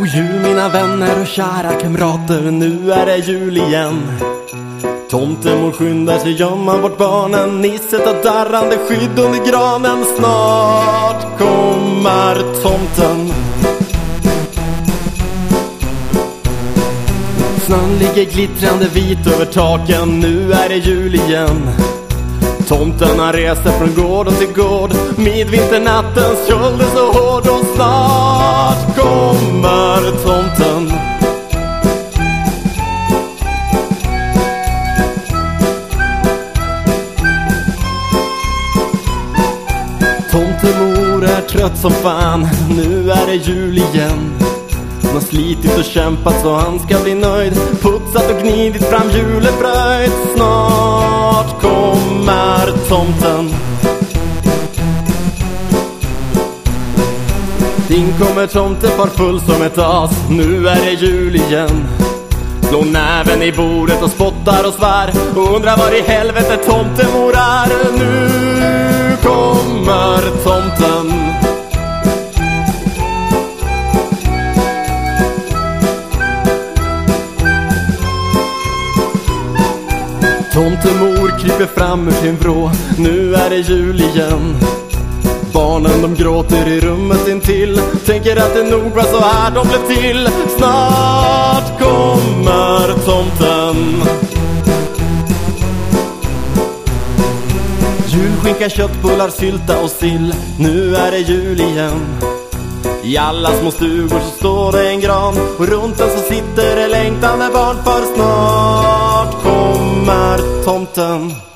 God jul mina vänner och kära kamrater, nu är det jul igen. Tomtemor skyndar sig gömma bort barnen, Nisse tar darrande skydd under granen. Snart kommer tomten. Snön ligger glittrande vit över taken, nu är det jul igen. Tomten reser från gård till gård, midvinternattens köld är så hård. Och snart kommer tomten. Tomtemor är trött som fan, nu är det jul igen. Han har slitit och kämpat så han ska bli nöjd, putsat och gnidit fram julefröjd. Snart kommer tomten. In kommer tomten far full som ett as, nu är det jul igen. Slår näven i bordet och spottar och svär och undrar var i helvete tomtemor är. Nu kommer tomten. Tomtemor kryper fram ur sin vrå, nu är det jul igen. Barnen de gråter i rummet intill, tänker att det nog var så här de blev till. Snart kommer tomten. Julskinka, köttbullar, sylta och sill, nu är det jul igen. I alla små stugor så står det en gran, och runt den så sitter det längtande barn. För snart kommer tomten.